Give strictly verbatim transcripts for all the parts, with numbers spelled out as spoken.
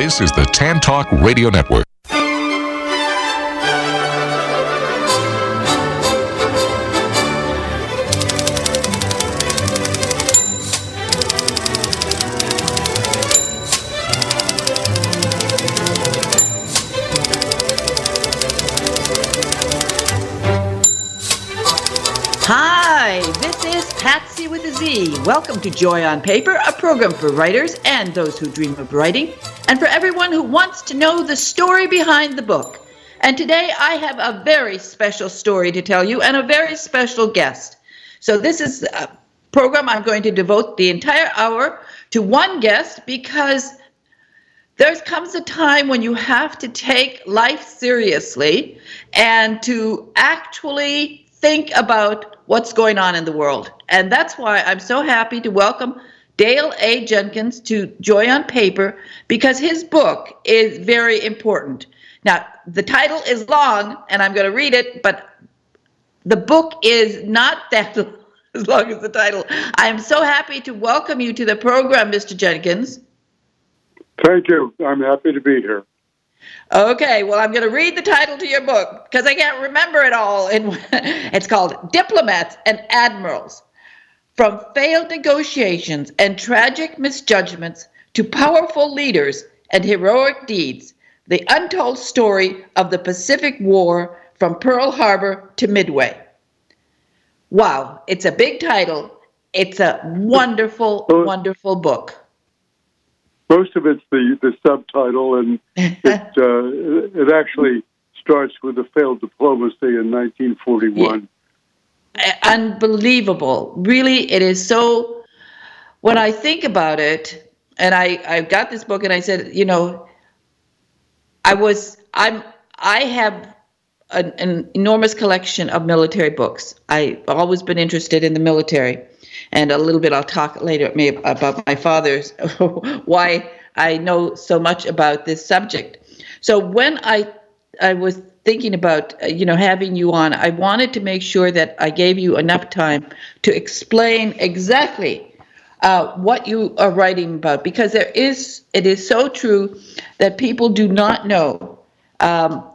This is the Tan Talk Radio Network. Hi, this is Patsy with a Z. Welcome to Joy on Paper, a program for writers and those who dream of writing, and for everyone who wants to know the story behind the book. And today I have a very special story to tell you and a very special guest. So this is a program I'm going to devote the entire hour to one guest because there comes a time when you have to take life seriously and to actually think about what's going on in the world. And that's why I'm so happy to welcome Dale A. Jenkins to Joy on Paper, because his book is very important. Now, the title is long, and I'm going to read it, but the book is not that as long as the title. I am so happy to welcome you to the program, Mister Jenkins. Thank you. I'm happy to be here. Okay, well, I'm going to read the title to your book because I can't remember it all. It's called Diplomats and Admirals: From Failed Negotiations and Tragic Misjudgments to Powerful Leaders and Heroic Deeds, the Untold Story of the Pacific War from Pearl Harbor to Midway. Wow, it's a big title. It's a wonderful, wonderful book. Most of it's the, the subtitle, and it, uh, it actually starts with a failed diplomacy in nineteen forty-one. Yeah. Unbelievable. Really, it is so, when I think about it, and I, I got this book and I said, you know, I was, I'm, I have an, an enormous collection of military books. I've always been interested in the military. And a little bit, I'll talk later about my father's, why I know so much about this subject. So when I I was thinking about, you know, having you on, I wanted to make sure that I gave you enough time to explain exactly uh, what you are writing about, because there is, it is so true that people do not know. Um,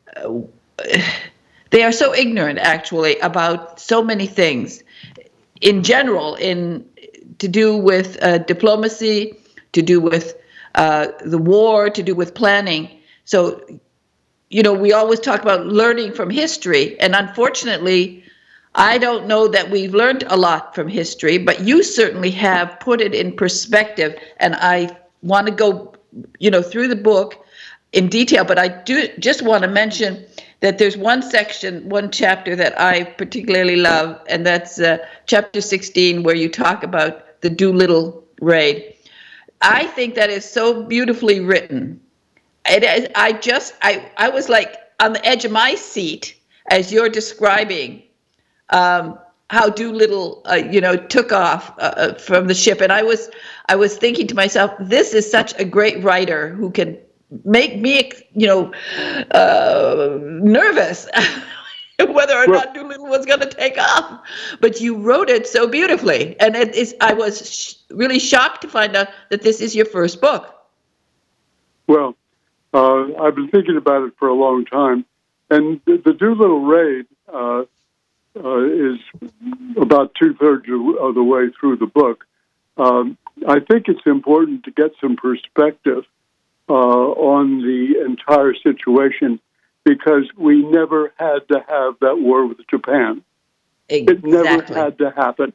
they are so ignorant, actually, about so many things. In general, in to do with uh, diplomacy, to do with uh, the war, to do with planning. So, you know, we always talk about learning from history, and unfortunately, I don't know that we've learned a lot from history, but you certainly have put it in perspective, and I want to go, you know, through the book in detail, but I do just want to mention that there's one section, one chapter that I particularly love, and that's uh, chapter sixteen, where you talk about the Doolittle raid. I think that is so beautifully written. It is, I just, I, I was like on the edge of my seat as you're describing um, how Doolittle, uh, you know, took off uh, from the ship, and I was, I was thinking to myself, this is such a great writer who can make me, you know, uh, nervous whether or not Doolittle was going to take off. But you wrote it so beautifully, and it is. I was sh- really shocked to find out that this is your first book. Well, uh, I've been thinking about it for a long time, and the, the Doolittle raid uh, uh, is about two-thirds of the way through the book. Um, I think it's important to get some perspective Uh, on the entire situation, because we never had to have that war with Japan. Exactly. It never had to happen.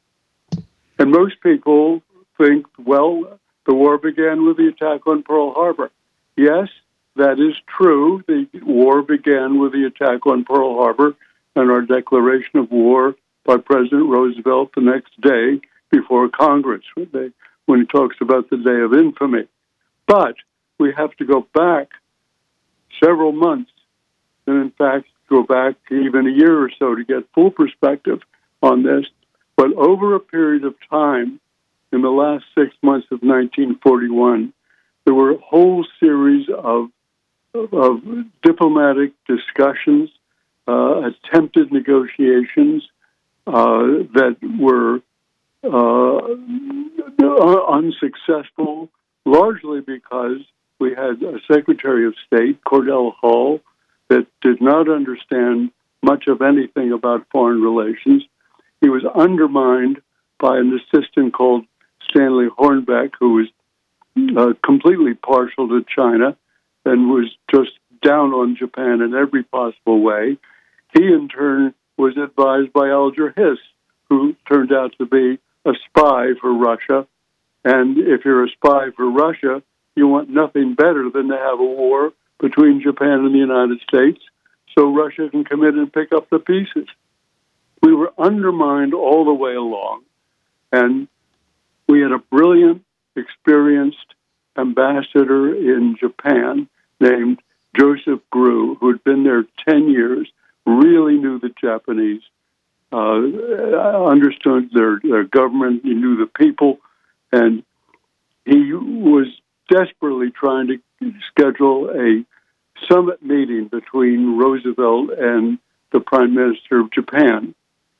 And most people think, well, the war began with the attack on Pearl Harbor. Yes, that is true. The war began with the attack on Pearl Harbor and our declaration of war by President Roosevelt the next day before Congress, when, they, when he talks about the Day of Infamy. But we have to go back several months, and in fact, go back even a year or so to get full perspective on this. But over a period of time, in the last six months of nineteen forty-one, there were a whole series of, of diplomatic discussions, uh, attempted negotiations uh, that were uh, unsuccessful, largely because we had a Secretary of State, Cordell Hull, that did not understand much of anything about foreign relations. He was undermined by an assistant called Stanley Hornbeck, who was uh, completely partial to China and was just down on Japan in every possible way. He, in turn, was advised by Alger Hiss, who turned out to be a spy for Russia. And if you're a spy for Russia, you want nothing better than to have a war between Japan and the United States so Russia can come in and pick up the pieces. We were undermined all the way along, and we had a brilliant, experienced ambassador in Japan named Joseph Grew, who had been there ten years, really knew the Japanese, uh, understood their, their government, he knew the people, and he was desperately trying to schedule a summit meeting between Roosevelt and the Prime Minister of Japan.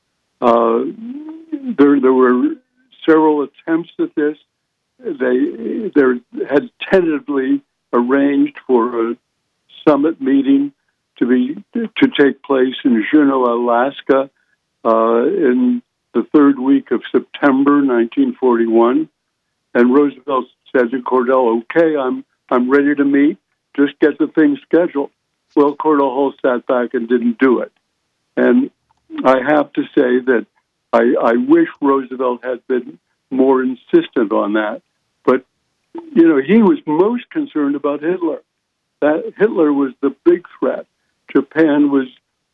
Uh, there, there were several attempts at this. They, they had tentatively arranged for a summit meeting to be to take place in Juneau, Alaska, uh, in the third week of September, nineteen forty-one. And Roosevelt said to Cordell, "Okay, I'm I'm ready to meet. Just get the thing scheduled." Well, Cordell Hull sat back and didn't do it. And I have to say that I, I wish Roosevelt had been more insistent on that. But, you know, he was most concerned about Hitler. That Hitler was the big threat. Japan was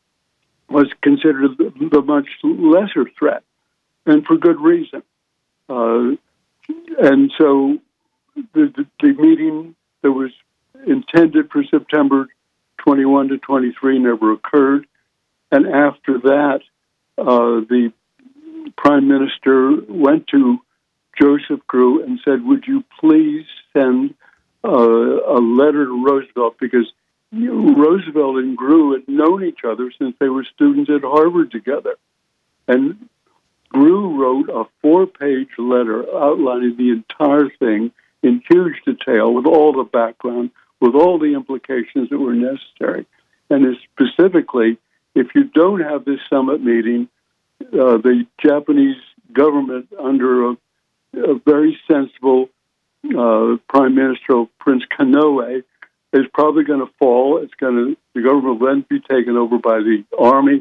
was considered the, the much lesser threat, and for good reason. Uh, and so the, the, the meeting that was intended for September twenty-first to twenty-three never occurred. And after that, uh, the Prime Minister went to Joseph Grew and said, "Would you please send uh, a letter to Roosevelt?" Because you know, Roosevelt and Grew had known each other since they were students at Harvard together. And Grew wrote a four-page letter outlining the entire thing in huge detail with all the background, with all the implications that were necessary. And specifically, if you don't have this summit meeting, uh, the Japanese government, under a, a very sensible uh, Prime Minister, Prince Kanoe, is probably going to fall. It's going to the government will then be taken over by the army,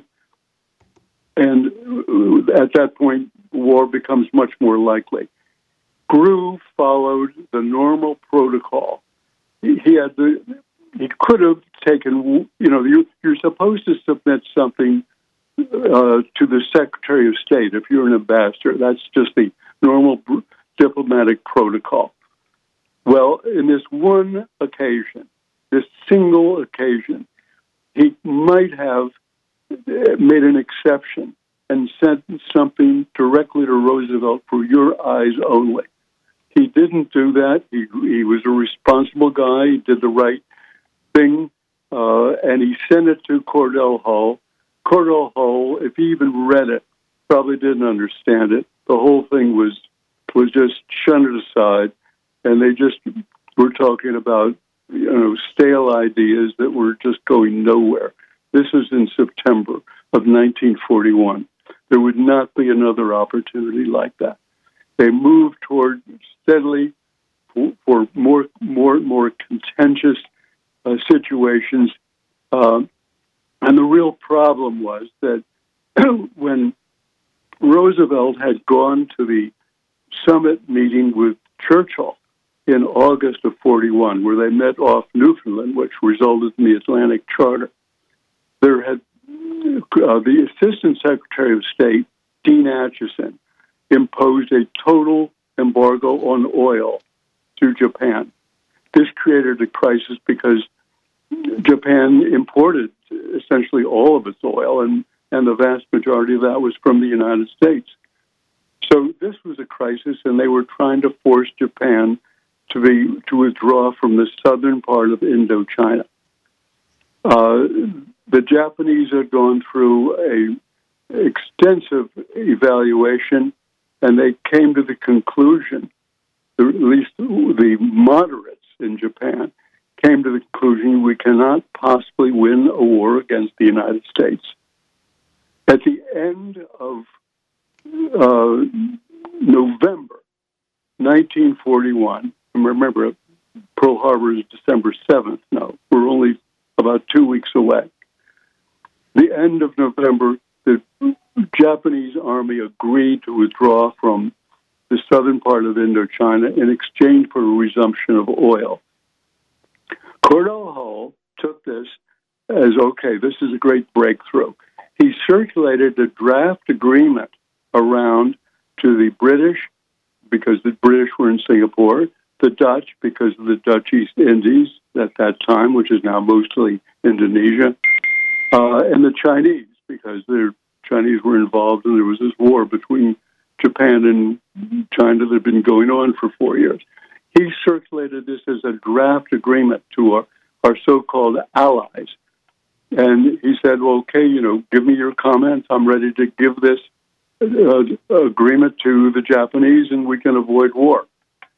and at that point, war becomes much more likely. Grew followed the normal protocol. He, he had the he could have taken. You know, you, you're supposed to submit something uh, to the Secretary of State if you're an ambassador. That's just the normal diplomatic protocol. Well, in this one occasion, this single occasion, he might have made an exception and sent something directly to Roosevelt for your eyes only. He didn't do that. He, he was a responsible guy. He did the right thing, uh, and he sent it to Cordell Hull. Cordell Hull, if he even read it, probably didn't understand it. The whole thing was was just shunted aside, and they just were talking about, you know, stale ideas that were just going nowhere. This was in September of nineteen forty-one. There would not be another opportunity like that. They moved toward steadily for, for more, more, more contentious uh, situations, um, and the real problem was that when Roosevelt had gone to the summit meeting with Churchill in August of forty-one, where they met off Newfoundland, which resulted in the Atlantic Charter, there had uh, the Assistant Secretary of State, Dean Acheson, imposed a total embargo on oil to Japan. This created a crisis because Japan imported essentially all of its oil, and, and the vast majority of that was from the United States. So this was a crisis, and they were trying to force Japan to be to withdraw from the southern part of Indochina. Uh, the Japanese had gone through a extensive evaluation, and they came to the conclusion, at least the moderates in Japan came to the conclusion we cannot possibly win a war against the United States. At the end of uh, November nineteen forty-one, and remember, Pearl Harbor is December seventh now. We're only about two weeks away. The end of November, the Japanese army agreed to withdraw from the southern part of Indochina in exchange for a resumption of oil. Cordell Hull took this as, okay, this is a great breakthrough. He circulated a draft agreement around to the British, because the British were in Singapore, the Dutch, because of the Dutch East Indies at that time, which is now mostly Indonesia, uh, and the Chinese, because the Chinese were involved and there was this war between Japan and China that had been going on for four years. He circulated this as a draft agreement to our, our so-called allies. And he said, well, okay, you know, give me your comments. I'm ready to give this uh, agreement to the Japanese and we can avoid war.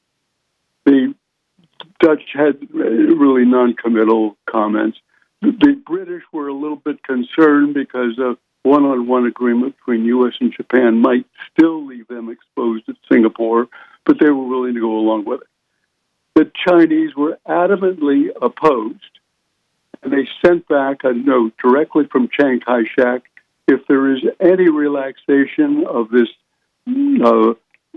The Dutch had really non-committal comments. The British were a little bit concerned because a one-on-one agreement between U S and Japan might still leave them exposed at Singapore, but they were willing to go along with it. The Chinese were adamantly opposed, and they sent back a note directly from Chiang Kai-shek. If there is any relaxation of this uh,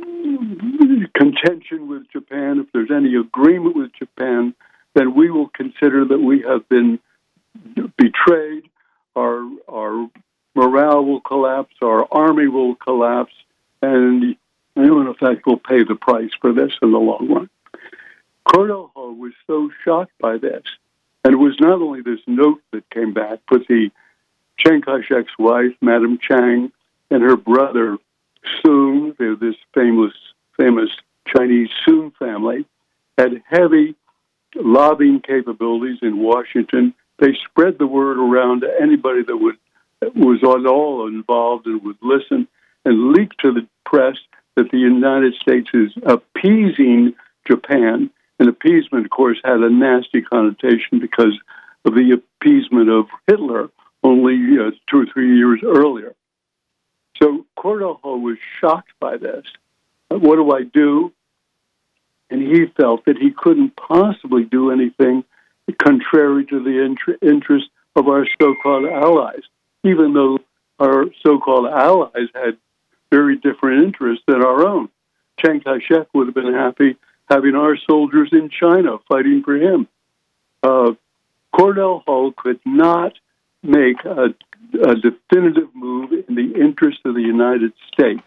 contention with Japan, if there's any agreement with Japan, then we will consider that we have been betrayed, our our morale will collapse, our army will collapse, and in effect will pay the price for this in the long run. Cordell Hull was so shocked by this, and it was not only this note that came back, but the Chiang Kai-shek's wife, Madame Chiang, and her brother, Soong, they're this famous, famous Chinese Soong family, had heavy lobbying capabilities in Washington. They spread the word around to anybody that would that was at all involved and would listen, and leaked to the press that the United States is appeasing Japan. And appeasement, of course, had a nasty connotation because of the appeasement of Hitler only uh, two or three years earlier. So Cordell Hull was shocked by this. What do I do? And he felt that he couldn't possibly do anything contrary to the int- interest of our so-called allies, even though our so-called allies had very different interests than our own. Chiang Kai-shek would have been happy having our soldiers in China fighting for him. Uh, Cordell Hull could not make a, a definitive move in the interest of the United States.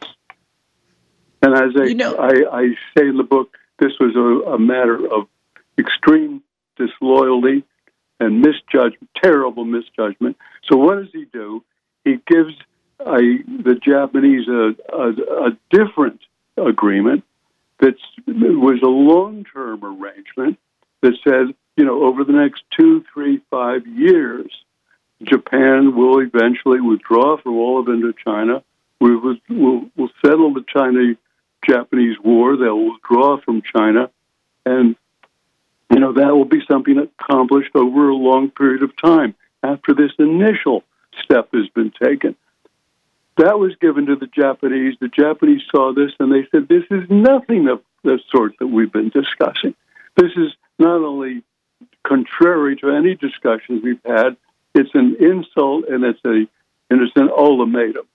And as I, you know, I, I say in the book, this was a, a matter of extreme disloyalty and misjudgment, terrible misjudgment. So what does he do? He gives a, the Japanese a, a, a different agreement that was a long-term arrangement that said, you know, over the next two, three, five years, Japan will eventually withdraw from all of Indochina. We will we'll, we'll settle the China-Japanese war. They'll withdraw from China. And, you know, that will be something accomplished over a long period of time after this initial step has been taken. That was given to the Japanese. The Japanese saw this and they said, this is nothing of the sort that we've been discussing. This is not only contrary to any discussions we've had, it's an insult and it's a and it's an ultimatum.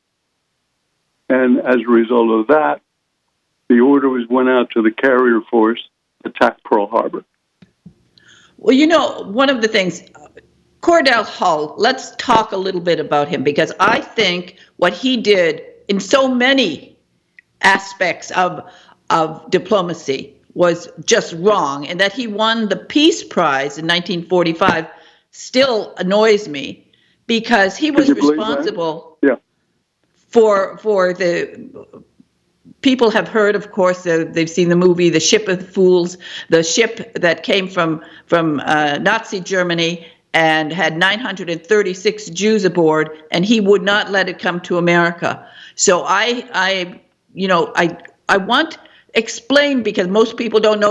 And as a result of that, the order was went out to the carrier force, attack Pearl Harbor. Well, you know, one of the things, Cordell Hull, let's talk a little bit about him, because I think what he did in so many aspects of of diplomacy was just wrong, and that he won the Peace Prize in nineteen forty-five still annoys me, because he was responsible yeah. for for the people have heard, of course, uh, they've seen the movie The Ship of Fools, the ship that came from from uh, Nazi Germany and had nine hundred thirty-six Jews aboard, and he would not let it come to America. So I, I, you know, I, I want explain, because most people don't know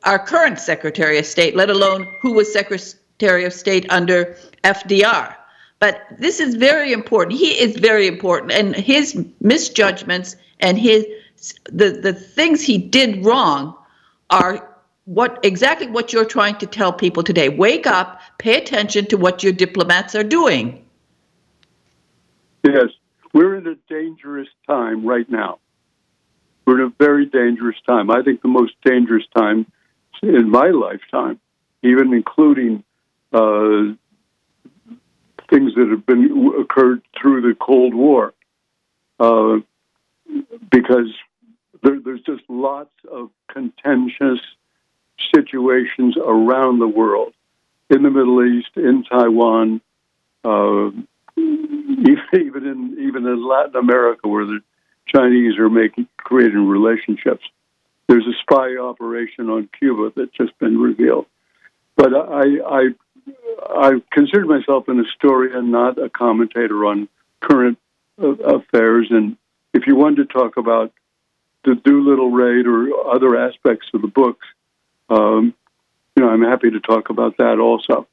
our current Secretary of State, let alone who was Secretary of State under F D R. But this is very important. He is very important, and his misjudgments and his the the things he did wrong are what exactly what you're trying to tell people today. Wake up, pay attention to what your diplomats are doing. Yes, we're in a dangerous time right now. We're in a very dangerous time. I think the most dangerous time in my lifetime, even including uh, things that have been occurred through the Cold War, uh, because there, there's just lots of contentious situations around the world, in the Middle East, in Taiwan, uh, even in even in Latin America, where the Chinese are making creating relationships. There's a spy operation on Cuba that's just been revealed. But I I, I consider myself an historian, not a commentator on current uh, affairs. And if you wanted to talk about the Doolittle raid or other aspects of the books, um, you know, I'm happy to talk about that also.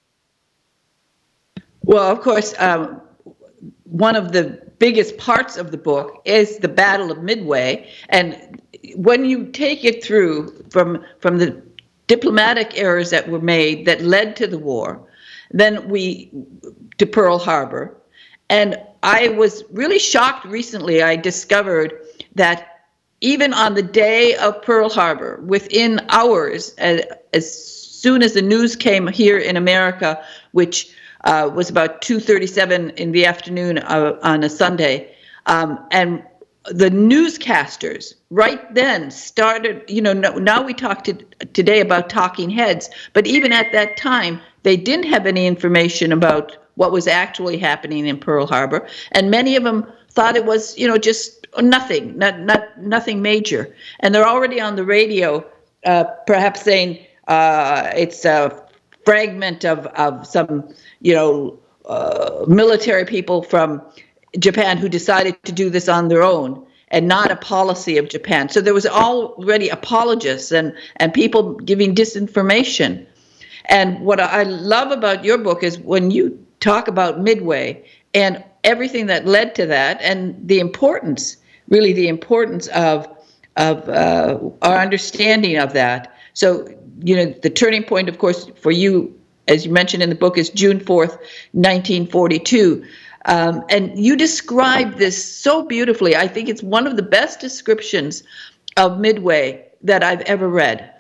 Well, of course, um, one of the biggest parts of the book is the Battle of Midway. And when you take it through from from the diplomatic errors that were made that led to the war, then we to Pearl Harbor. And I was really shocked recently. I discovered that even on the day of Pearl Harbor, within hours, as, as soon as the news came here in America, which uh, was about two thirty-seven in the afternoon uh, on a Sunday, um, and the newscasters right then started, you know, no, now we talk to, today about talking heads, but even at that time, they didn't have any information about what was actually happening in Pearl Harbor, and many of them thought it was, you know, just nothing, not not nothing major. And they're already on the radio, uh, perhaps saying uh, it's a fragment of, of some, you know, uh, military people from Japan who decided to do this on their own and not a policy of Japan. So there was already apologists and, and people giving disinformation. And what I love about your book is when you talk about Midway and everything that led to that, and the importance, really the importance of of uh, our understanding of that. So, you know, the turning point, of course, for you, as you mentioned in the book, is June fourth, nineteen forty-two. Um, and you describe this so beautifully. I think it's one of the best descriptions of Midway that I've ever read.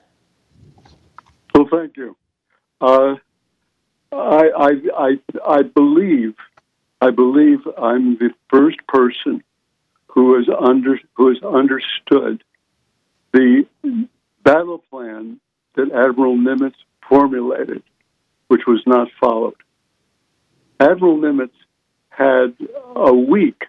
Well, thank you. Uh, I, I, I, I believe, I believe I'm the first person who has under who has understood the battle plan that Admiral Nimitz formulated, which was not followed. Admiral Nimitz had a week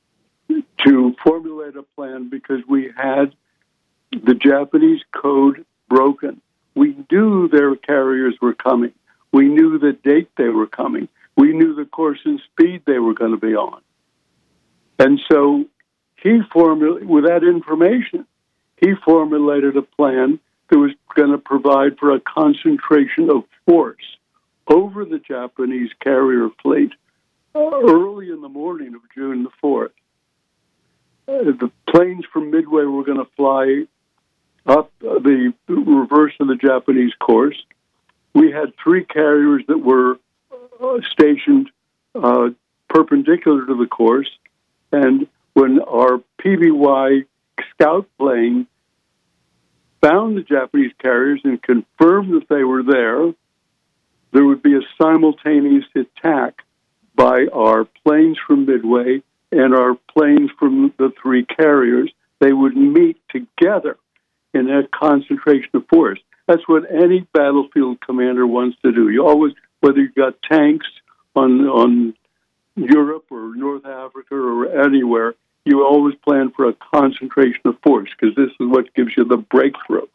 to formulate a plan because we had the Japanese code broken. We knew their carriers were coming. We knew the date they were coming. We knew the course and speed they were going to be on. And so he formulated, with that information, he formulated a plan that was going to provide for a concentration of force over the Japanese carrier fleet early in the morning of June the fourth. Uh, the planes from Midway were going to fly up the reverse of the Japanese course. We had three carriers that were uh, stationed uh, perpendicular to the course, and when our P B Y scout plane found the Japanese carriers and confirmed that they were there, there would be a simultaneous attack by our planes from Midway and our planes from the three carriers. They would meet together in that concentration of force. That's what any battlefield commander wants to do. You always, whether you've got tanks on on Europe or North Africa or anywhere, you always plan for a concentration of force because this is what gives you the breakthrough.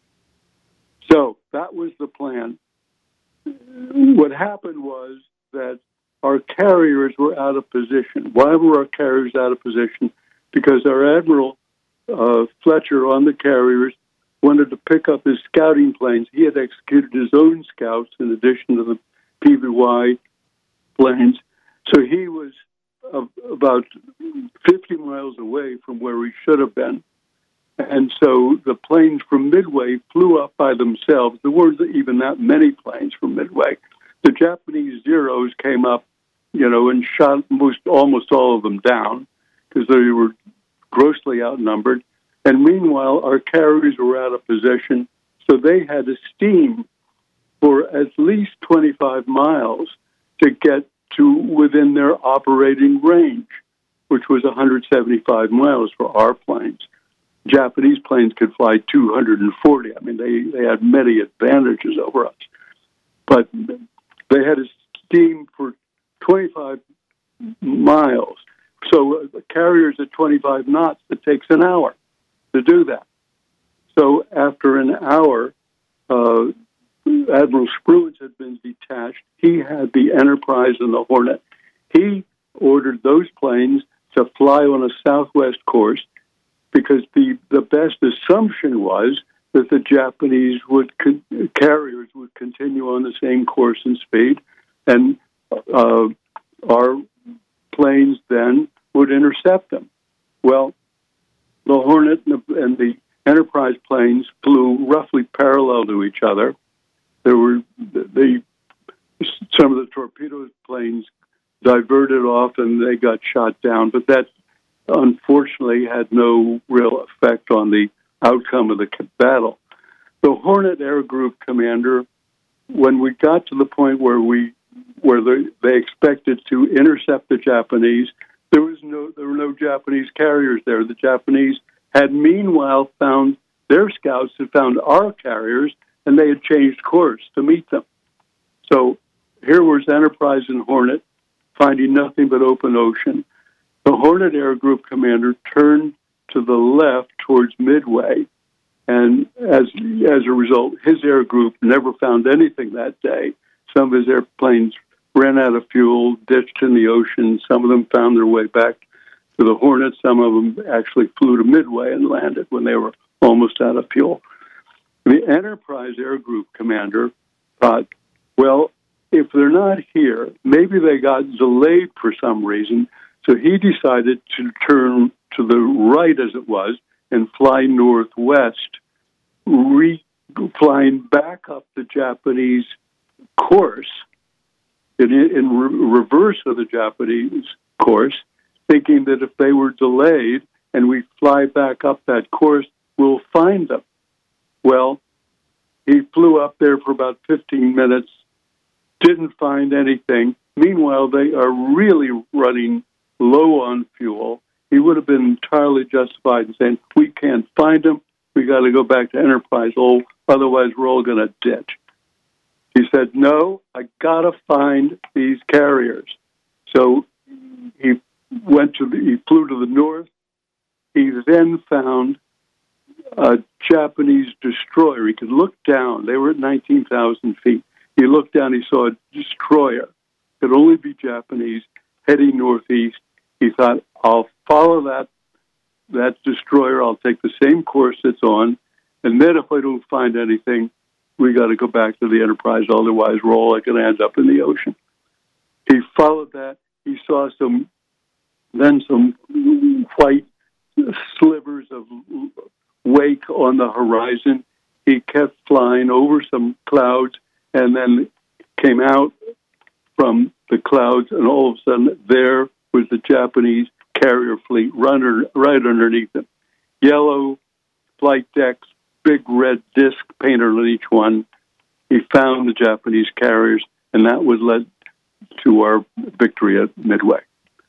So that was the plan. What happened was that our carriers were out of position. Why were our carriers out of position? Because our Admiral uh, Fletcher on the carriers wanted to pick up his scouting planes. He had executed his own scouts in addition to the P B Y planes. So he was uh, about fifty miles away from where he should have been. And so the planes from Midway flew up by themselves. There weren't even that many planes from Midway. The Japanese Zeros came up, you know, and shot most, almost all of them down because they were grossly outnumbered. And meanwhile, our carriers were out of position, so they had to steam for at least twenty-five miles to get to within their operating range, which was one hundred seventy-five miles for our planes. Japanese planes could fly two hundred forty. I mean, they, they had many advantages over us. But they had to steam for twenty-five miles. So uh, carriers at twenty-five knots, it takes an hour to do that. So after an hour, uh, Admiral Spruance had been detached. He had the Enterprise and the Hornet. He ordered those planes to fly on a southwest course because the, the best assumption was that the Japanese would con- carriers would continue on the same course and speed, and uh, our planes then would intercept them. Well, the Hornet and the, and the Enterprise planes flew roughly parallel to each other. There were the some of the torpedo planes diverted off and they got shot down, but that unfortunately had no real effect on the outcome of the battle. The Hornet Air Group commander, when we got to the point where we where they, they expected to intercept the Japanese, there was no there were no Japanese carriers there. The Japanese had meanwhile found their scouts had found our carriers, and they had changed course to meet them. So here was Enterprise and Hornet finding nothing but open ocean. The Hornet Air Group commander turned to the left towards Midway, and as as a result, his air group never found anything that day. Some of his airplanes ran out of fuel, ditched in the ocean. Some of them found their way back to the Hornet. Some of them actually flew to Midway and landed when they were almost out of fuel. The Enterprise Air Group commander thought, well, if they're not here, maybe they got delayed for some reason. So he decided to turn to the right, as it was, and fly northwest, re- flying back up the Japanese course, in, in re- reverse of the Japanese course, thinking that if they were delayed and we fly back up that course, we'll find them. Well, he flew up there for about fifteen minutes, didn't find anything. Meanwhile, they are really running low on fuel. He would have been entirely justified in saying, we can't find them, we got to go back to Enterprise, oh, otherwise we're all going to ditch. He said, no, I got to find these carriers. So he went to the, he flew to the north. He then found a Japanese destroyer. He could look down. They were at nineteen thousand feet. He looked down, he saw a destroyer. Could only be Japanese, heading northeast. He thought, I'll follow that that destroyer. I'll take the same course it's on. And then if I don't find anything, we got to go back to the Enterprise. Otherwise, we're all going to end up in the ocean. He followed that. He saw some, then some white slivers of wake on the horizon. He kept flying over some clouds and then came out from the clouds, and all of a sudden there was the Japanese carrier fleet runner right underneath them. Yellow flight decks, big red disc painted on each one. He found the Japanese carriers, and that was led to our victory at Midway.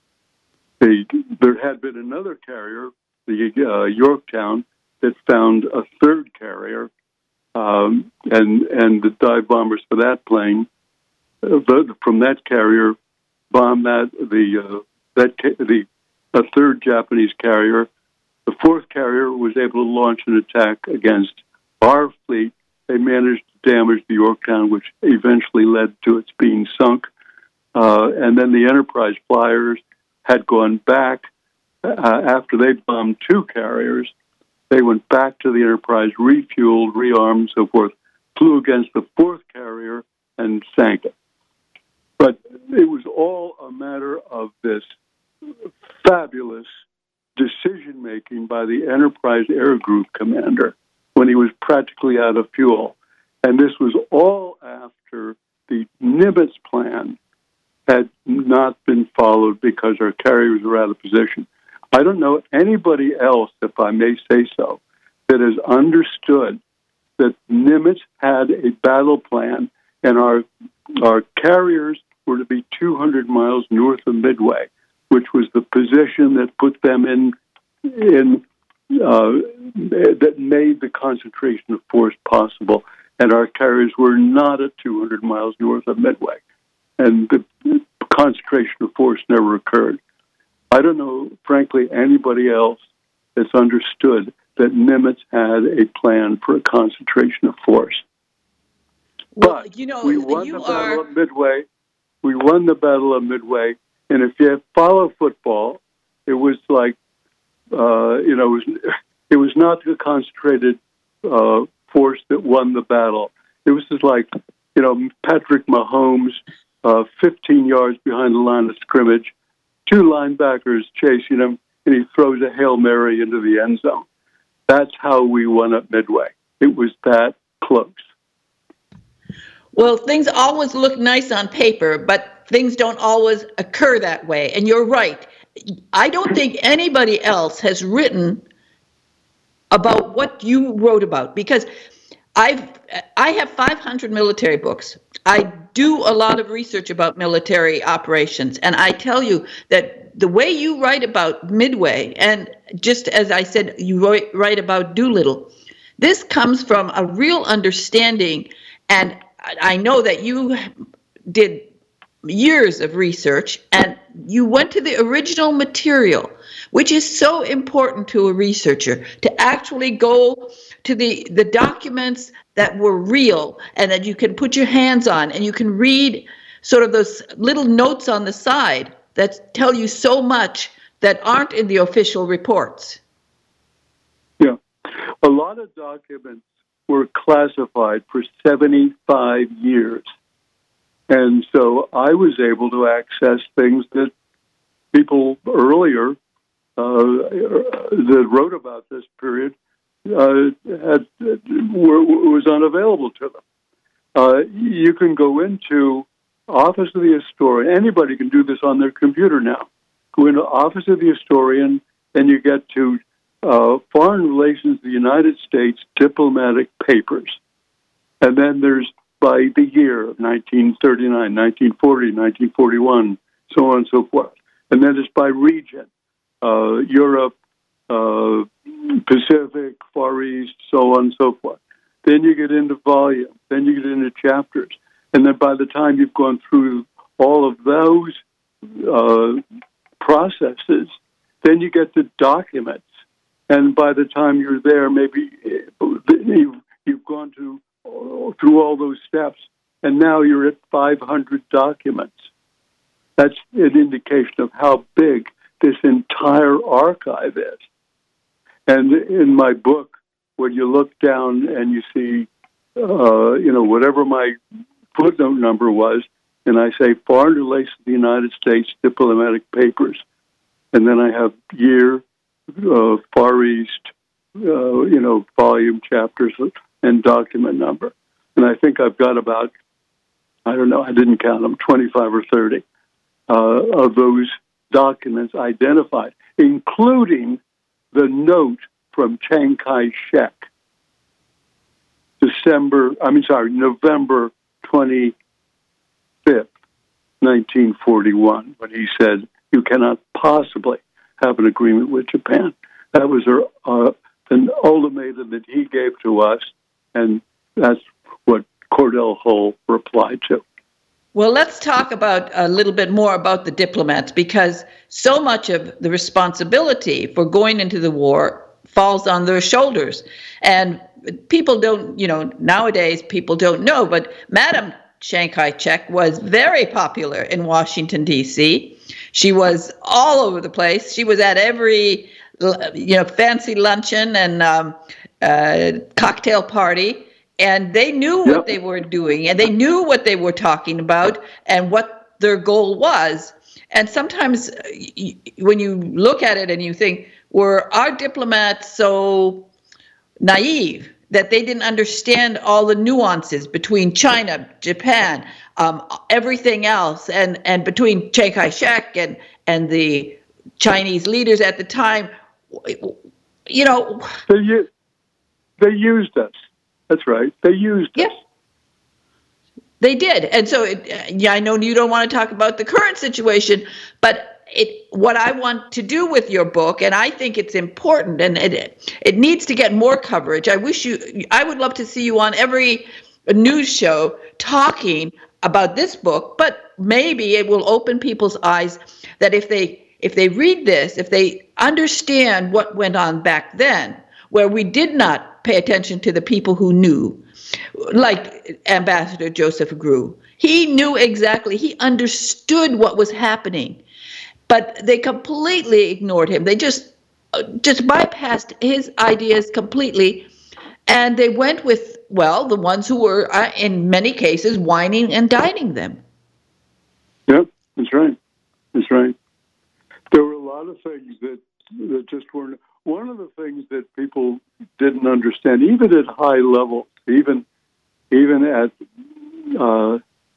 The, there had been another carrier, the uh, Yorktown, that found a third carrier, um, and and the dive bombers for that plane uh, from that carrier bombed that the uh, that the a third Japanese carrier. The fourth carrier was able to launch an attack against our fleet. They managed to damage the Yorktown, which eventually led to its being sunk. Uh, and then the Enterprise flyers had gone back uh, after they bombed two carriers. They went back to the Enterprise, refueled, rearmed, so forth, flew against the fourth carrier and sank it. But it was all a matter of this fabulous decision-making by the Enterprise Air Group commander when he was practically out of fuel. And this was all after the Nimitz plan had not been followed because our carriers were out of position. I don't know anybody else, if I may say so, that has understood that Nimitz had a battle plan and our our carriers were to be two hundred miles north of Midway, which was the position that put them in, in uh, that made the concentration of force possible. And our carriers were not at two hundred miles north of Midway. And the concentration of force never occurred. I don't know, frankly, anybody else that's understood that Nimitz had a plan for a concentration of force. Well, but you know, we won you the Battle are... of Midway. We won the Battle of Midway. And if you follow football, it was like, uh, you know, it was, it was not the concentrated uh, force that won the battle. It was just like, you know, Patrick Mahomes, uh, fifteen yards behind the line of scrimmage, two linebackers chasing him, and he throws a Hail Mary into the end zone. That's how we won at Midway. It was that close. Well, things always look nice on paper, but things don't always occur that way. And you're right. I don't think anybody else has written about what you wrote about, because I've I have five hundred military books. I do a lot of research about military operations, and I tell you that the way you write about Midway, and just as I said, you write, write about Doolittle, this comes from a real understanding, and I know that you did years of research, and you went to the original material, which is so important to a researcher, to actually go to the, the documents that were real and that you can put your hands on, and you can read sort of those little notes on the side that tell you so much that aren't in the official reports. Yeah. A lot of documents were classified for seventy-five years. And so I was able to access things that people earlier uh, that wrote about this period uh, had, were, was unavailable to them. Uh, you can go into Office of the Historian. Anybody can do this on their computer now. Go into Office of the Historian, and you get to uh, Foreign Relations of the United States Diplomatic Papers. And then there's by the year, nineteen thirty-nine, nineteen forty, nineteen forty-one, so on and so forth. And then it's by region, uh, Europe, uh, Pacific, Far East, so on and so forth. Then you get into volume, then you get into chapters. And then by the time you've gone through all of those uh, processes, then you get to documents. And by the time you're there, maybe you've, you've gone to through all those steps, and now you're at five hundred documents. That's an indication of how big this entire archive is. And in my book, when you look down and you see, uh, you know, whatever my footnote number was, and I say Foreign Relations of the United States Diplomatic Papers, and then I have year, uh, Far East, uh, you know, volume, chapters, and document number. And I think I've got about, I don't know, I didn't count them, twenty-five or thirty uh, of those documents identified, including the note from Chiang Kai-shek, December, I mean, sorry, November twenty-fifth, nineteen forty-one, when he said, you cannot possibly have an agreement with Japan. That was a, uh, an ultimatum that he gave to us, and that's what Cordell Hull replied to. Well, let's talk about a little bit more about the diplomats, because so much of the responsibility for going into the war falls on their shoulders. And people don't, you know, nowadays people don't know, but Madam Chiang Kai-shek was very popular in Washington, D C. She was all over the place. She was at every you know, fancy luncheon and um, uh, cocktail party, and they knew what Yep. they were doing, and they knew what they were talking about, and what their goal was. And sometimes, uh, y- when you look at it and you think, were our diplomats so naive that they didn't understand all the nuances between China, Japan, um, everything else, and, and between Chiang Kai-shek and, and the Chinese leaders at the time? You know, They, u- they used us. That's right. They used yeah, us. they did. And so, it, yeah, I know you don't want to talk about the current situation, but it, what I want to do with your book, and I think it's important, and it it needs to get more coverage. I wish you, I would love to see you on every news show talking about this book, but maybe it will open people's eyes that if they if they read this, if they understand what went on back then, where we did not pay attention to the people who knew, like Ambassador Joseph Grew. He knew exactly, he understood what was happening, but they completely ignored him. They just just bypassed his ideas completely, and they went with, well, the ones who were, uh, in many cases, whining and dining them. Yep, that's right. That's right. There were a lot of things that, that just weren't. One of the things that people didn't understand, even at high level, even even at uh,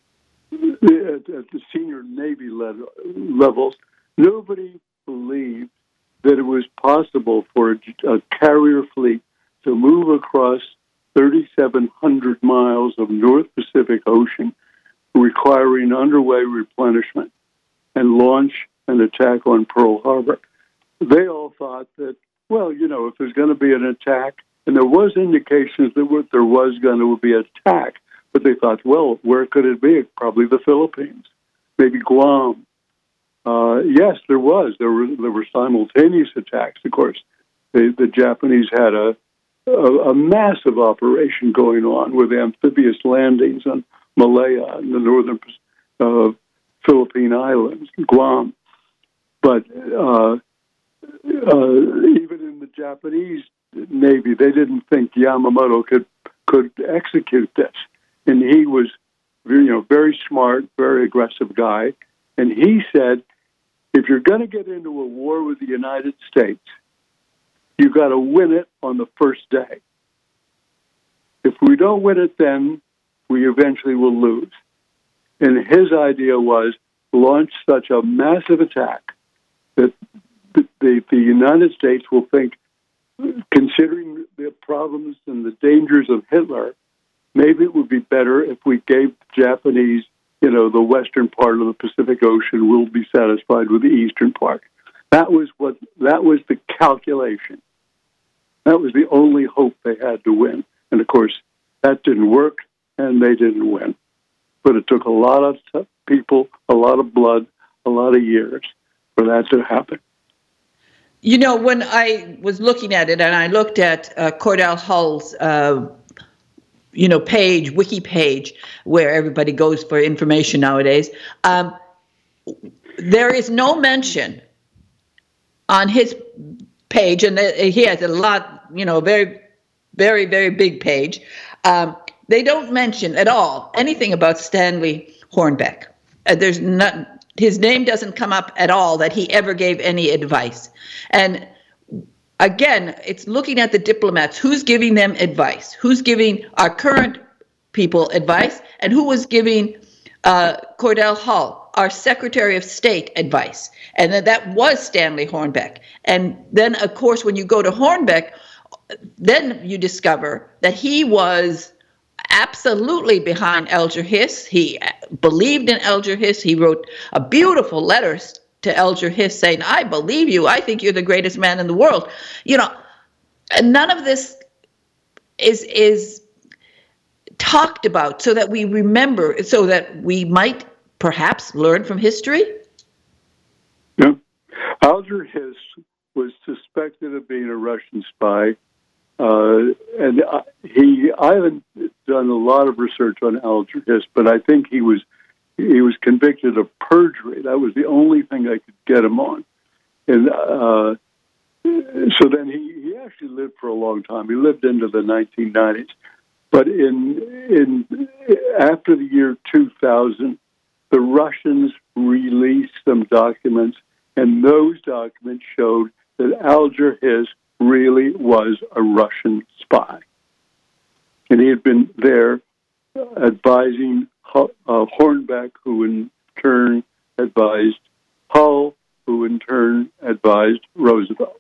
at, at the senior Navy level, levels, nobody believed that it was possible for a, a carrier fleet to move across thirty-seven hundred miles of North Pacific Ocean, requiring underway replenishment, and launch an attack on Pearl Harbor. They all thought that, well, you know, if there's going to be an attack, and there was indications that there was going to be an attack, but they thought, well, where could it be? Probably the Philippines, maybe Guam. Uh, yes, there was. There were there were simultaneous attacks. Of course, the, the Japanese had a, a a massive operation going on with amphibious landings on Malaya and the northern uh, Philippine Islands, Guam. But uh, uh, even in the Japanese Navy, they didn't think Yamamoto could could execute this, and he was, you know, very smart, very aggressive guy, and he said, if you're going to get into a war with the United States, you've got to win it on the first day. If we don't win it then, we eventually will lose. And his idea was launch such a massive attack that the, the, the United States will think, considering the problems and the dangers of Hitler, maybe it would be better if we gave the Japanese, you know, the western part of the Pacific Ocean. We'll be satisfied with the eastern part. That was what. That was the calculation. That was the only hope they had to win. And of course, that didn't work, and they didn't win. But it took a lot of people, a lot of blood, a lot of years for that to happen. You know, when I was looking at it, and I looked at uh, Cordell Hull's, uh, you know, page, wiki page, where everybody goes for information nowadays, um, there is no mention on his page, and he has a lot, you know, very, very, very big page. Um, they don't mention at all anything about Stanley Hornbeck. Uh, there's not, his name doesn't come up at all that he ever gave any advice. And again, it's looking at the diplomats, who's giving them advice, who's giving our current people advice, and who was giving uh, Cordell Hull, our Secretary of State, advice. And then that was Stanley Hornbeck. And then, of course, when you go to Hornbeck, then you discover that he was absolutely behind Alger Hiss. He believed in Alger Hiss. He wrote a beautiful letter to Alger Hiss saying, I believe you. I think you're the greatest man in the world. You know, none of this is is talked about so that we remember, so that we might perhaps learn from history. Yeah. Alger Hiss was suspected of being a Russian spy. Uh, and I, he, I haven't done a lot of research on Alger Hiss, but I think he was he was convicted of perjury. That was the only thing I could get him on. And uh, so then he, he actually lived for a long time. He lived into the nineteen nineties. But in in after the year two thousand, the Russians released some documents, and those documents showed that Alger Hiss really was a Russian spy. And he had been there advising uh, Hornbeck, who in turn advised Hull, who in turn advised Roosevelt.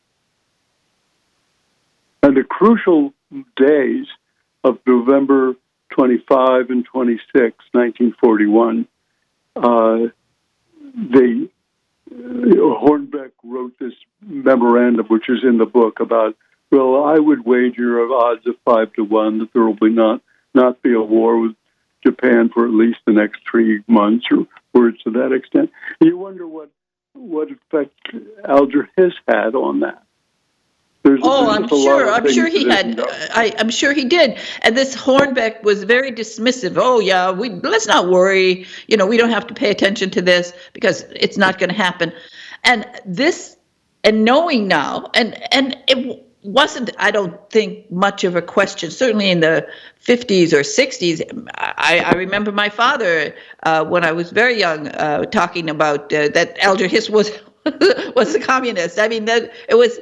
And the crucial days of November twenty-fifth and twenty-sixth, nineteen forty-one, uh, they, Hornbeck wrote this memorandum, which is in the book, about, well, I would wager of odds of five to one that there will be not, not be a war with Japan for at least the next three months, or words to that extent. You wonder what what effect Alger Hiss had on that. There's, oh, there's I'm sure. I'm sure he had. Know. I, I'm sure he did. And this Hornbeck was very dismissive. Oh, yeah, we let's not worry. You know, we don't have to pay attention to this because it's not going to happen. And this, and knowing now, and and it wasn't, I don't think, much of a question. Certainly in the fifties or sixties, I, I remember my father uh, when I was very young uh, talking about uh, that Alger Hiss was was a communist. I mean, that it was.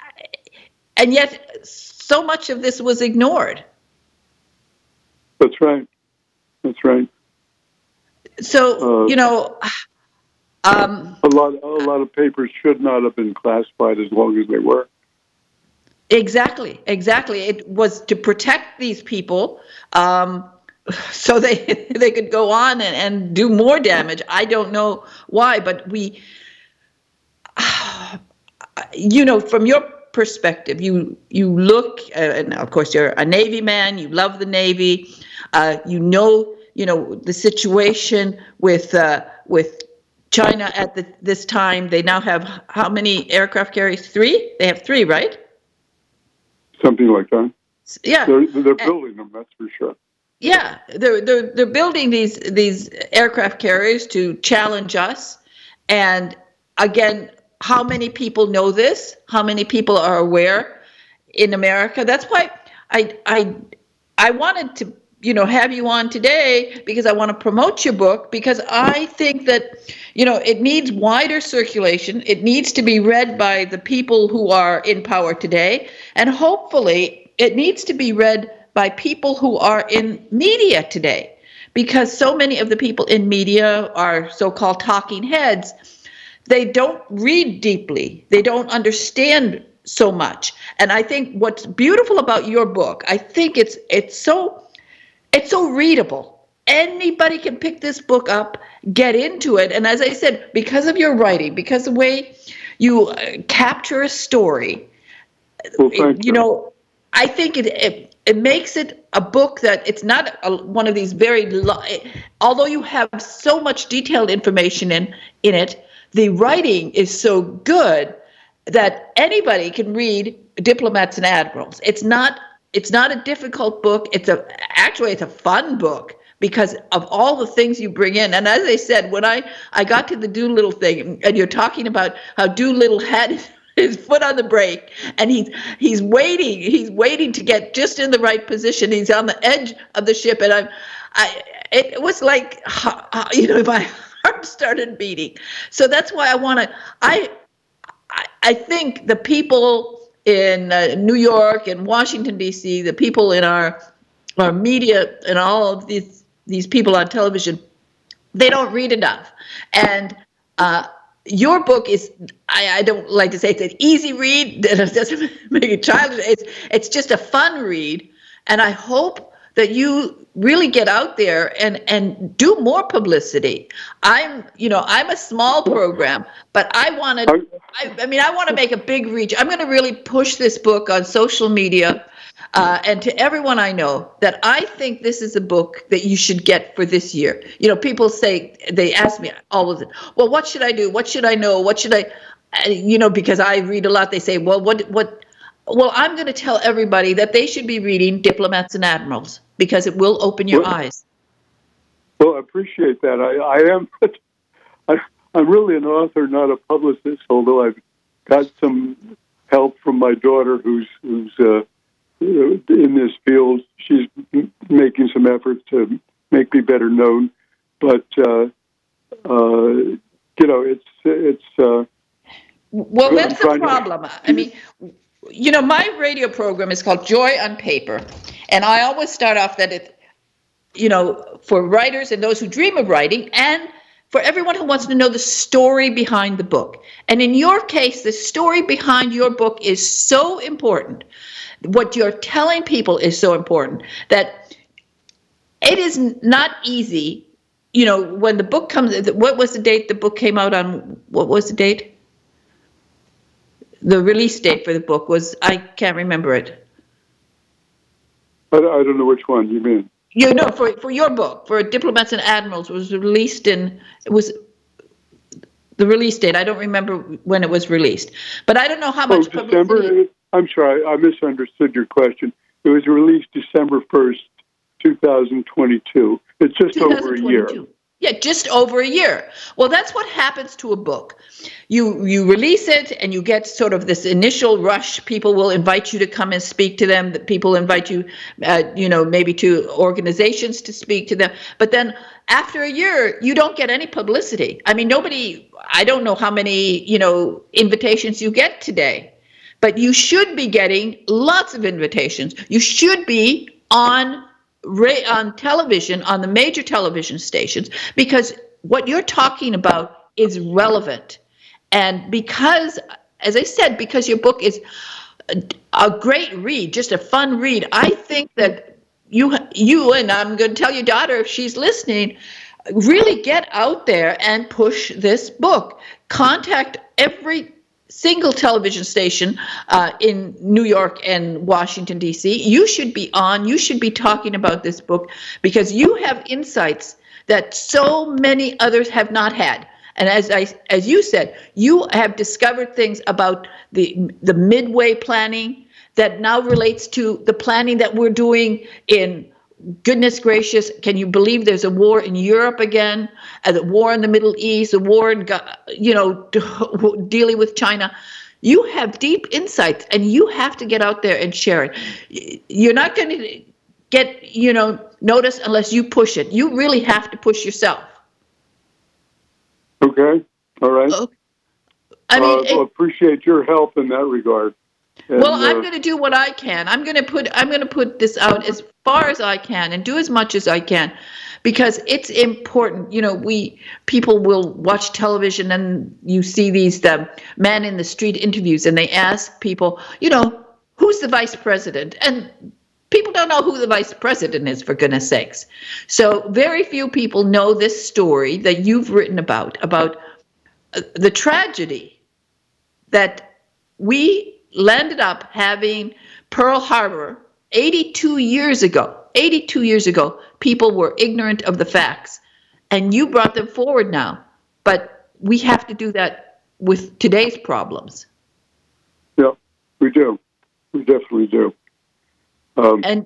And yet, so much of this was ignored. That's right. That's right. So, uh, you know, um, a lot, a lot of papers should not have been classified as long as they were. Exactly, exactly. It was to protect these people, um, so they they could go on and, and do more damage. I don't know why, but we, uh, you know, from your perspective, you you look, uh, and of course you're a Navy man, you love the Navy, uh, you know, you know the situation with uh, with China at the, this time. They now have how many aircraft carriers? Three? They have three, right? Something like that. Yeah, they're, they're building and, them. That's for sure. Yeah, they're they're they're building these these aircraft carriers to challenge us, and again. How many people know this? How many people are aware in America? That's why I I I wanted to, you know, have you on today, because I want to promote your book, because I think that, you know, it needs wider circulation. It needs to be read by the people who are in power today, and hopefully it needs to be read by people who are in media today, because so many of the people in media are so-called talking heads. They don't read deeply. They don't understand so much. And I think what's beautiful about your book, I think it's it's so it's so readable. Anybody can pick this book up, get into it. And as I said, because of your writing, because the way you uh, capture a story, well, it, you know, I think it, it it makes it a book that it's not a, one of these very, lo- although you have so much detailed information in in it. The writing is so good that anybody can read Diplomats and Admirals. It's not it's not a difficult book. It's a actually it's a fun book because of all the things you bring in. And as I said, when I, I got to the Doolittle thing, and you're talking about how Doolittle had his foot on the brake, and he's he's waiting, he's waiting to get just in the right position. He's on the edge of the ship, and I'm I it was like you know my heart started beating. So that's why I want to, I, I think the people in uh, New York and Washington, D C, the people in our, our media and all of these, these people on television, they don't read enough. And uh, your book is, I, I don't like to say it's an easy read, it doesn't make it childish, it's, it's just a fun read. And I hope that you really get out there and, and do more publicity. I'm, you know, I'm a small program, but I want to, I, I mean, I want to make a big reach. I'm going to really push this book on social media uh, and to everyone I know that I think this is a book that you should get for this year. You know, people say, they ask me always, well, what should I do? What should I know? What should I, you know, because I read a lot, they say, well, what, what, well, I'm going to tell everybody that they should be reading Diplomats and Admirals because it will open your well, eyes. Well, I appreciate that. I, I am, I, I'm really an author, not a publicist, although I've got some help from my daughter, who's who's uh, in this field. She's m- making some efforts to make me better known, but uh, uh, you know, it's it's. Uh, well, that's the problem. To... I mean, you know, my radio program is called Joy on Paper, and I always start off that it, you know, for writers and those who dream of writing, and for everyone who wants to know the story behind the book. And in your case, the story behind your book is so important. What you're telling people is so important that it is not easy. You know, when the book comes, what was the date the book came out on? What was the date? The release date for the book was, I can't remember it. I don't know which one you mean. You know, for, for your book, for Diplomats and Admirals, was released in, it was the release date. I don't remember when it was released. But I don't know how much oh, December? Publicity. I'm sorry, I misunderstood your question. It was released December first, two thousand twenty-two. It's just over a year. Yeah, just over a year. Well, that's what happens to a book. You you release it and you get sort of this initial rush. People will invite you to come and speak to them. People invite you, uh, you know, maybe to organizations to speak to them. But then after a year, you don't get any publicity. I mean, nobody, I don't know how many, you know, invitations you get today. But you should be getting lots of invitations. You should be on on television, on the major television stations, because what you're talking about is relevant. And because, as I said, because your book is a, a great read, just a fun read, I think that you, you and I'm going to tell your daughter, if she's listening, really get out there and push this book. Contact every single television station uh, in New York and Washington, D C. You should be on, you should be talking about this book, because you have insights that so many others have not had. And as I, as you said, you have discovered things about the the midway planning that now relates to the planning that we're doing in, goodness gracious, can you believe there's a war in Europe again, a war in the Middle East, a war in, you know, dealing with China? You have deep insights, and you have to get out there and share it. You're not going to get, you know, notice unless you push it. You really have to push yourself. Okay. All right. Okay. I mean, uh, well, appreciate your help in that regard. And, well, I'm uh, going to do what I can. I'm going to put I'm going to put this out as far as I can and do as much as I can, because it's important. You know, we people will watch television and you see these the man in the street interviews, and they ask people, you know, who's the vice president? And people don't know who the vice president is, for goodness sakes. So very few people know this story that you've written about, about uh, the tragedy that we landed up having Pearl Harbor eighty-two years ago. eighty-two years ago, people were ignorant of the facts, and you brought them forward now. But we have to do that with today's problems. Yeah, we do. We definitely do. Um, and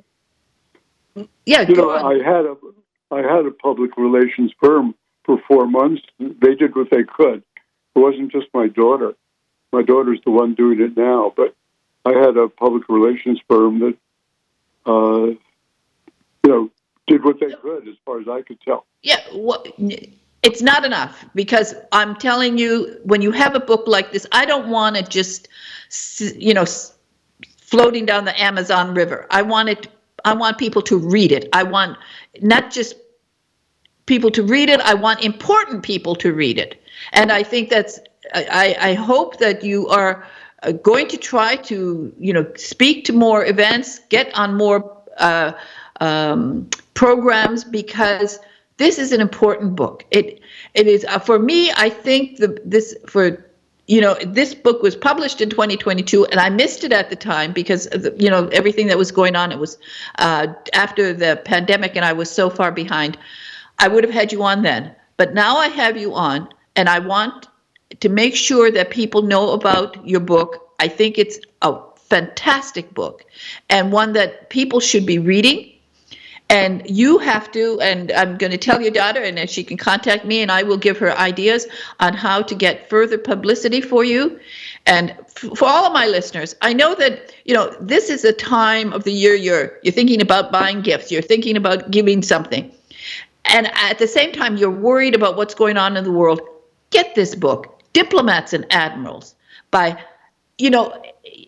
yeah, you go know, on. I had a I had a public relations firm for four months. They did what they could. It wasn't just my daughter. My daughter's the one doing it now, but I had a public relations firm that, uh, you know, did what they could, as far as I could tell. Yeah, well, it's not enough, because I'm telling you, when you have a book like this, I don't want it just, you know, floating down the Amazon River. I want it. I want people to read it. I want not just people to read it. I want important people to read it. And I think that's. I, I hope that you are going to try to, you know, speak to more events, get on more uh, um, programs, because this is an important book. It it is uh, for me. I think the this for. You know, this book was published in twenty twenty-two, and I missed it at the time because of the, you know, everything that was going on. It was uh, after the pandemic, and I was so far behind. I would have had you on then, but now I have you on, and I want to make sure that people know about your book. I think it's a fantastic book, and one that people should be reading. And you have to, and I'm going to tell your daughter, and she can contact me, and I will give her ideas on how to get further publicity for you. And f- for all of my listeners, I know that, you know, this is a time of the year you're you're thinking about buying gifts, you're thinking about giving something. And at the same time, you're worried about what's going on in the world. Get this book, Diplomats and Admirals, by, you know,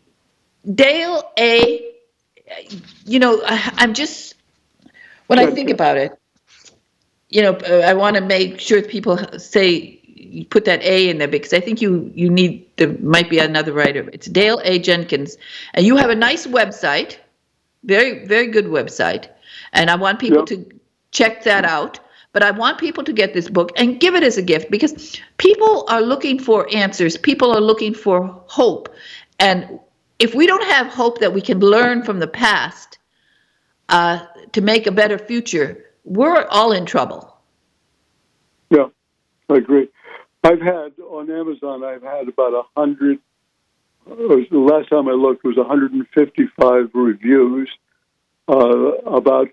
Dale A. You know, I, I'm just, when I think about it, you know, I want to make sure people say, you put that A in there, because I think you, you need, there might be another writer. It's Dale A. Jenkins. And you have a nice website, very, very good website. And I want people yep. to check that out. But I want people to get this book and give it as a gift, because people are looking for answers. People are looking for hope. And if we don't have hope that we can learn from the past uh, to make a better future, we're all in trouble. Yeah, I agree. I've had, on Amazon, I've had about a hundred, the last time I looked was one hundred fifty-five reviews, uh, about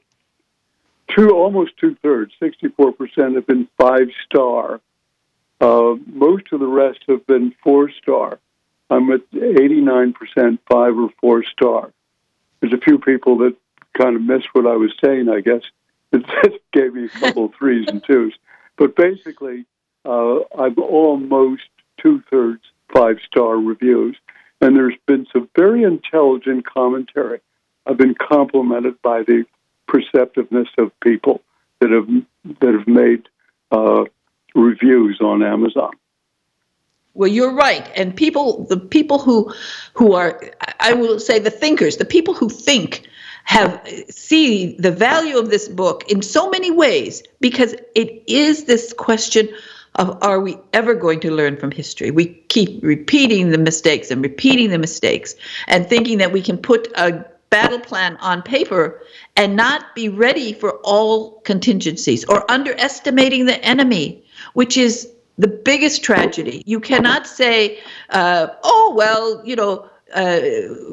two, almost two-thirds, sixty-four percent have been five-star. Uh, most of the rest have been four-star. I'm at eighty-nine percent five or four-star. There's a few people that kind of missed what I was saying, I guess. It gave me a couple of threes and twos. But basically, uh, I'm almost two-thirds five-star reviews. And there's been some very intelligent commentary. I've been complimented by the perceptiveness of people that have that have made uh, reviews on Amazon. Well, you're right, and people, the people who, who are, I will say, the thinkers, the people who think, have see the value of this book in so many ways, because it is this question of, are we ever going to learn from history? We keep repeating the mistakes and repeating the mistakes, and thinking that we can put a battle plan on paper and not be ready for all contingencies, or underestimating the enemy, which is the biggest tragedy. You cannot say, uh, oh, well, you know, uh,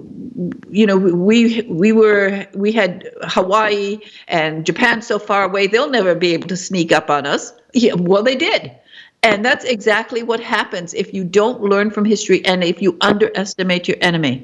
you know, we we were we had Hawaii and Japan so far away, they'll never be able to sneak up on us. Yeah, well, they did. And that's exactly what happens if you don't learn from history and if you underestimate your enemy.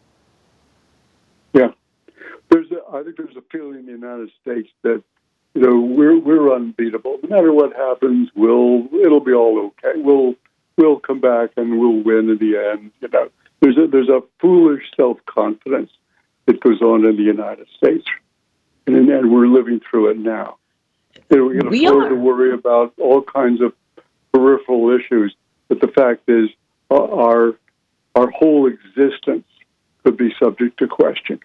Yeah. There's a, I think there's a feeling in the United States that, you know, we're we're unbeatable. No matter what happens, we'll it'll be all okay. We'll we'll come back and we'll win in the end. You know, there's a there's a foolish self-confidence that goes on in the United States, and, and we're living through it now. You know, we can we afford are. to worry about all kinds of peripheral issues, but the fact is, uh, our our whole existence could be subject to question.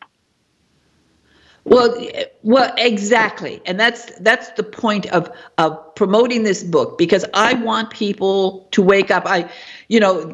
Well, well, exactly, and that's that's the point of of promoting this book, because I want people to wake up. I, you know,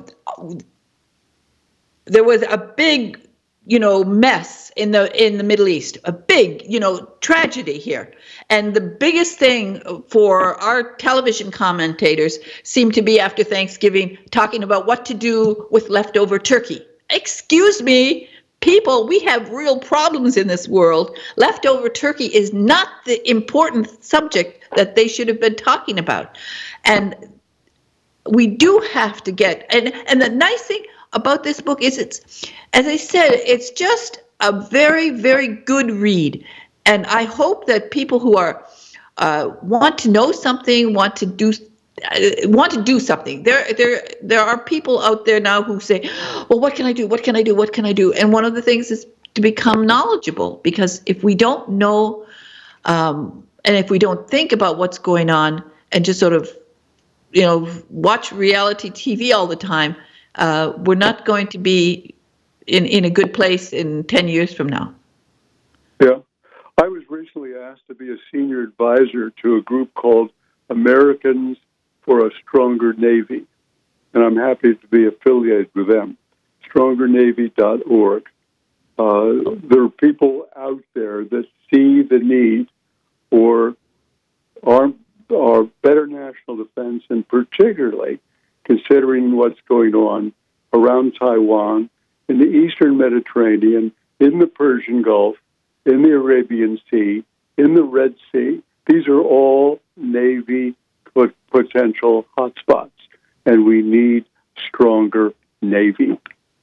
there was a big, you know, mess in the in the Middle East, a big, you know, tragedy here, and the biggest thing for our television commentators seemed to be after Thanksgiving talking about what to do with leftover turkey. Excuse me. People, we have real problems in this world. Leftover turkey is not the important subject that they should have been talking about. And we do have to get, and, and the nice thing about this book is it's, as I said, it's just a very, very good read. And I hope that people who are uh, want to know something, want to do want to do something. There, there, there are people out there now who say, well, what can I do? What can I do? What can I do? And one of the things is to become knowledgeable, because if we don't know, um, and if we don't think about what's going on and just sort of, you know, watch reality T V all the time, uh, we're not going to be in, in a good place in ten years from now. Yeah. I was recently asked to be a senior advisor to a group called Americans for a Stronger Navy, and I'm happy to be affiliated with them, stronger navy dot org. Uh, there are people out there that see the need for our, our better national defense, and particularly considering what's going on around Taiwan, in the Eastern Mediterranean, in the Persian Gulf, in the Arabian Sea, in the Red Sea. These are all Navy pot- potential hotspots, and we need stronger Navy.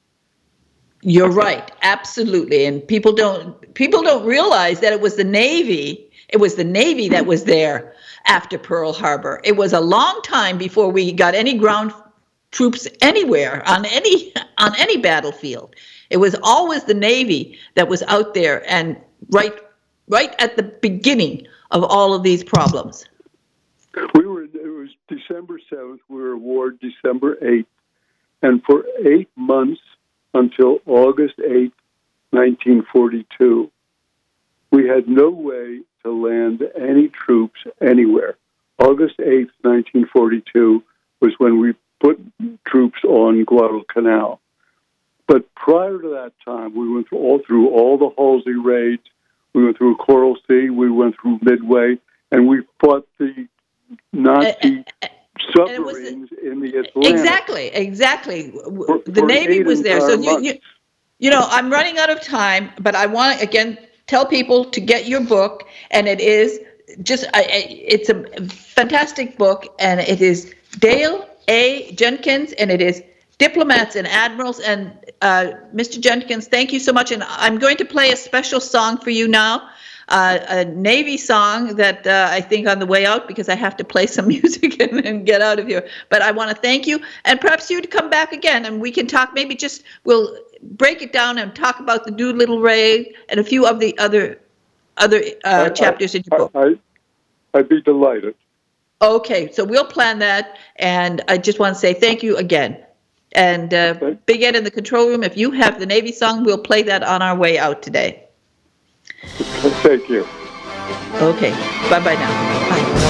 You're right, absolutely. And people don't people don't realize that it was the Navy. It was the Navy that was there after Pearl Harbor. It was a long time before we got any ground troops anywhere on any on any battlefield. It was always the Navy that was out there and right right at the beginning of all of these problems. We were it was December seventh, we were awarded December eighth, and for eight months until August eighth, nineteen forty-two, we had no way to land any troops anywhere. August eighth, nineteen forty-two was when we put troops on Guadalcanal. But prior to that time, we went through all through all the Halsey raids. We went through Coral Sea. We went through Midway, and we fought the Nazi uh, uh, submarines the, in the Atlantic. Exactly, exactly. For, the for Navy was there. So you, you, you know, I'm running out of time, but I want to again tell people to get your book, and it is just I, it's a fantastic book, and it is Dale A. Jenkins, and it is Diplomats and Admirals. And uh, Mister Jenkins, thank you so much. And I'm going to play a special song for you now, uh, a Navy song that uh, I think on the way out, because I have to play some music and, and get out of here. But I want to thank you, and perhaps you to come back again, and we can talk. Maybe just we'll break it down and talk about the Doolittle raid and a few of the other other uh, I, chapters I, in your book. I, I'd be delighted. Okay, so we'll plan that, and I just want to say thank you again. And uh, okay. Big Ed in the control room, if you have the Navy song, we'll play that on our way out today. Thank you. Okay, bye-bye now. Bye.